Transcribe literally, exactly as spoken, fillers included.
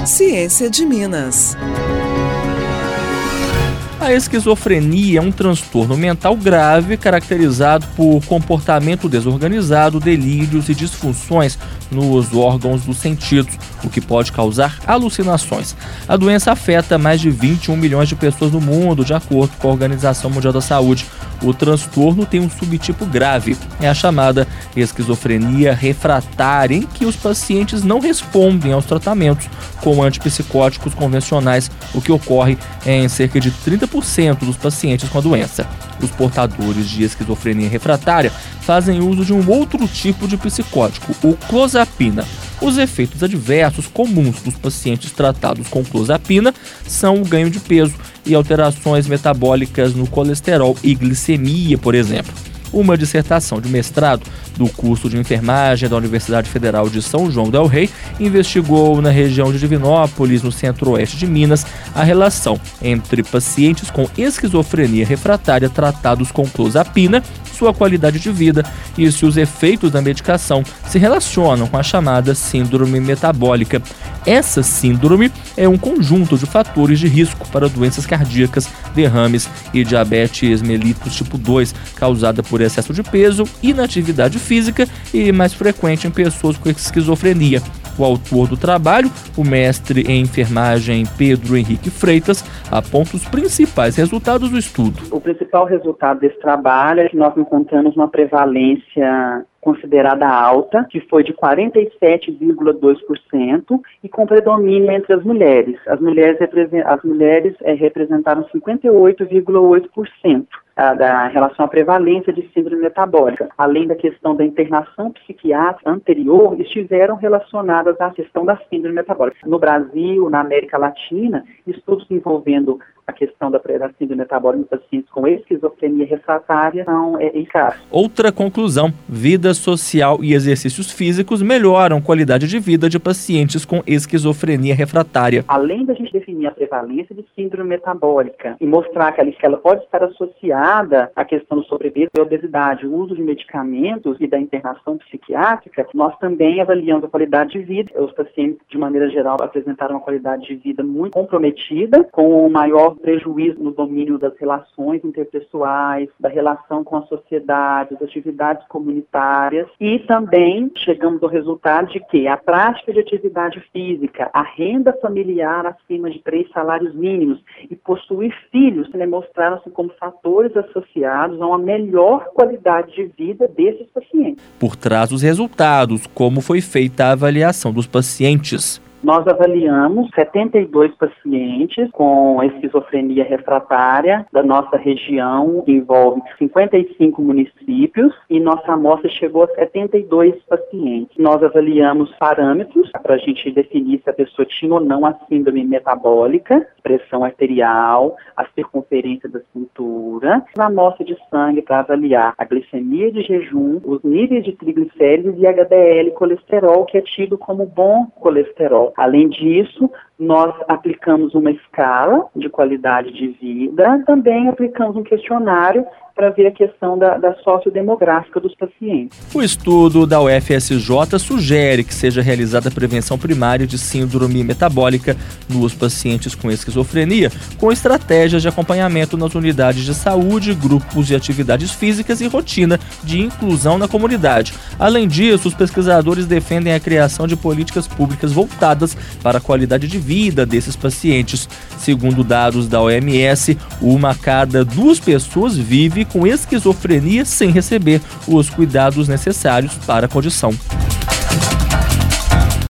Ciência de Minas. A esquizofrenia é um transtorno mental grave caracterizado por comportamento desorganizado, delírios e disfunções nos órgãos dos sentidos, o que pode causar alucinações. A doença afeta mais de vinte e um milhões de pessoas no mundo, de acordo com a Organização Mundial da Saúde. O transtorno tem um subtipo grave, é a chamada esquizofrenia refratária, em que os pacientes não respondem aos tratamentos com antipsicóticos convencionais, o que ocorre em cerca de trinta por cento dos pacientes com a doença. Os portadores de esquizofrenia refratária fazem uso de um outro tipo de psicótico, o clozapina. Os efeitos adversos comuns dos pacientes tratados com clozapina são o ganho de peso e alterações metabólicas no colesterol e glicemia, por exemplo. Uma dissertação de mestrado do curso de enfermagem da Universidade Federal de São João del Rei investigou na região de Divinópolis, no centro-oeste de Minas, a relação entre pacientes com esquizofrenia refratária tratados com clozapina, sua qualidade de vida e se os efeitos da medicação se relacionam com a chamada síndrome metabólica. Essa síndrome é um conjunto de fatores de risco para doenças cardíacas, derrames e diabetes mellitus tipo dois, causada por excesso de peso, inatividade física e mais frequente em pessoas com esquizofrenia. O autor do trabalho, o mestre em enfermagem Pedro Henrique Freitas, aponta os principais resultados do estudo. O principal resultado desse trabalho é que nós encontramos uma prevalência considerada alta, que foi de quarenta e sete vírgula dois por cento e com predomínio entre as mulheres. As mulheres, as mulheres é, representaram cinquenta e oito vírgula oito por cento. A, da relação à prevalência de síndrome metabólica, além da questão da internação psiquiátrica anterior, estiveram relacionadas à questão da síndrome metabólica. No Brasil, na América Latina, estudos envolvendo a questão da, da síndrome metabólica em pacientes com esquizofrenia refratária são é, escassos. Outra conclusão: vida social e exercícios físicos melhoram a qualidade de vida de pacientes com esquizofrenia refratária. Além da gente definir a prevalência de síndrome metabólica e mostrar que ela, que ela pode estar associada à questão do sobrepeso e obesidade, o uso de medicamentos e da internação psiquiátrica, nós também avaliamos a qualidade de vida. Os pacientes, de maneira geral, apresentaram uma qualidade de vida muito comprometida, com o maior prejuízo no domínio das relações interpessoais, da relação com a sociedade, das atividades comunitárias, e também chegamos ao resultado de que a prática de atividade física, a renda familiar acima de três salários mínimos e possuir filhos demonstraram-se como fatores associados a uma melhor qualidade de vida desses pacientes. Por trás dos resultados, como foi feita a avaliação dos pacientes? Nós avaliamos setenta e dois pacientes com esquizofrenia refratária da nossa região, que envolve cinquenta e cinco municípios, e nossa amostra chegou a setenta e dois pacientes. Nós avaliamos parâmetros para a gente definir se a pessoa tinha ou não a síndrome metabólica, pressão arterial, a circunferência da cintura, a amostra de sangue para avaliar a glicemia de jejum, os níveis de triglicéridos e H D L, colesterol, que é tido como bom colesterol. Além disso, nós aplicamos uma escala de qualidade de vida, também aplicamos um questionário para ver a questão da, da sociodemográfica dos pacientes. O estudo da U F S J sugere que seja realizada a prevenção primária de síndrome metabólica nos pacientes com esquizofrenia, com estratégias de acompanhamento nas unidades de saúde, grupos de atividades físicas e rotina de inclusão na comunidade. Além disso, os pesquisadores defendem a criação de políticas públicas voltadas para a qualidade de vida desses pacientes. Segundo dados da O M S, uma a cada duas pessoas vive com esquizofrenia sem receber os cuidados necessários para a condição.